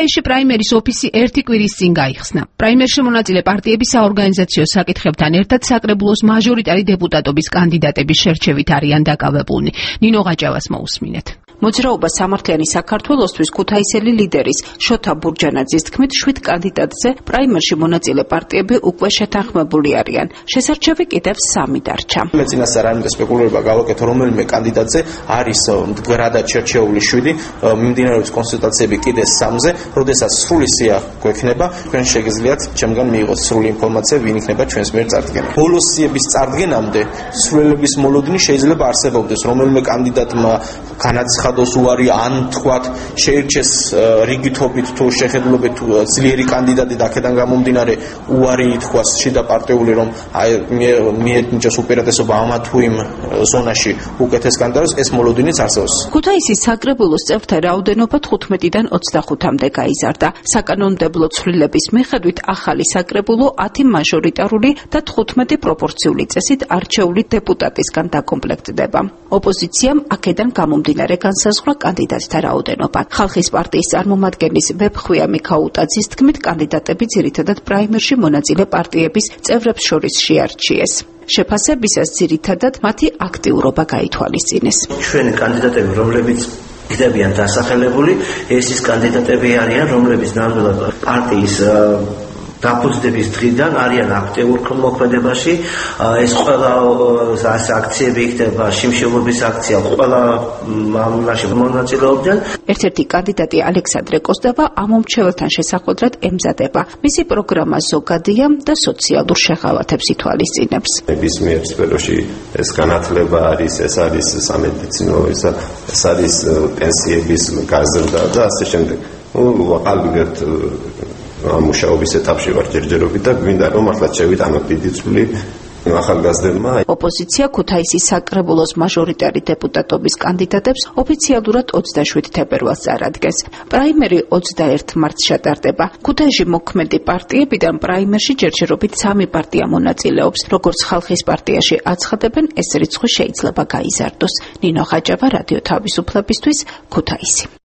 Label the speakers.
Speaker 1: ქუთაისში პრაიმერის ოფისი ერთი კვირის წინ გაიხსნა. პრაიმერში მონაწილე პარტიების საორგანიზაციო საკითხებთან ერთად საკრებულოს მაჟორიტარი დეპუტატობის კანდიდატების შერჩევით არიან დაკავებულნი. ნინო ღაჭავას მოусმინეთ.
Speaker 2: მოძრაობა სამართლიანი საქართველოსთვის ქუთაისელი ლიდერის შოთა ბურჯანაძის თქმით 7 კანდიდატზე პრაიმერში მონაწილე პარტიები უკვე შეთანხმებული არიან. შესარჩევი კიდევ 3 დარჩა.
Speaker 3: მე წინასწარ არ სპეკულირება გავაკეთო რომელიმე კანდიდატზე არის მდგრადად შერჩეული 7, მიმდინარეობს კონსულტაციები კიდე 3-ზე, როდესაც სრული სია გვექნება, თქვენ შეგიძლიათ ჩემგან მიიღოთ სრული ინფორმაცია, ვინ იქნება ჩვენს მიერ წარდგენილი. ბოლოს სიების წარდგენამდე სრულების მოლოდინი შეიძლება არსებობდეს, რომელიმე კანდიდატმა განაცხადოს უარი ან თქვათ შეირჩეს რიგითობით თუ შეხედულობით ძლიერი კანდიდატი და აქედან გამომდინარე უარი ითქვას შიდა პარტიული რომ მიენიჭოს უპირატესობა ამა თუ იმ ზონაში უკეთეს კანდიდატს, ეს მოლოდინიც არსებობს.
Speaker 2: ქუთაისის საკრებულოს წევრთა რაოდენობა 15-დან 25-მდე გაიზარდა. საკანონმდებლო ცვლილების მიხედვით ახალი საკრებულო 10 მაჟორიტარული და 15 პროპორციული წესით არჩეული დეპუტატისგან დაკომპლექტდება. ოპოზიციამ აქედან გამომდინარე განსაზღვრა კანდიდატთა რაოდენობა. ხალხის პარტიის წარმომადგენლის ვეფხვია მიქაუტაძის თქმით, კანდიდატები ძირითადად პრაიმერში მონაწილე პარტიების წევრებს შორის შეარჩიეს. შეფასებისას ძირითადად მათი აქტიურობა გაითვალისწინეს.
Speaker 4: ჩვენი კანდიდატები, რომლებიც იქნებიან დასახელებული, ეს ის კანდიდატები არიან, რომლებიც ნამდვილად პარტიის დაფუძნების დღიდან არიან აქტიურ მოქმედებაში. ეს ყველა აქციები იქნება, შიმშილობის აქცია, ყველა ამაში მონაწილეობდნენ.
Speaker 2: ერთ-ერთი კანდიდატი ალექსანდრე კოსტავა ამომრჩეველთან შესახვედრად ემზადება. მისი პროგრამა ზოგადია და სოციალურ შეღავათებს ითვალისწინებს.
Speaker 5: ნებისმიერ სფეროში ეს განათლება არის, ეს არის სამედიცინო, ეს არის პენსიების გაზრდა და ასე შემდეგ. ვაყალბებთ მუშაობის ეტაპში ვარ ჯერჯერობით და გვინდა რომ ახლა შევიტანოთ დიდი წვლილი ახალგაზრდებმა.
Speaker 2: ოპოზიცია ქუთაისის საკრებულოს მაჟორიტარი დეპუტატობის კანდიდატებს ოფიციალურად 27 თებერვალს წარადგენს. პრაიმერი 21 მარტს ჩატარდება. ქუთაისში მოქმედი პარტიებიდან პრაიმერში ჯერჯერობით 3 პარტია მონაწილეობს. როგორც ხალხის პარტიაში აცხადებენ, ეს რიცხვი შეიძლება გაიზარდოს. ნინო ღაჭავა, რადიო თავისუფლებისთვის, ქუთაისი.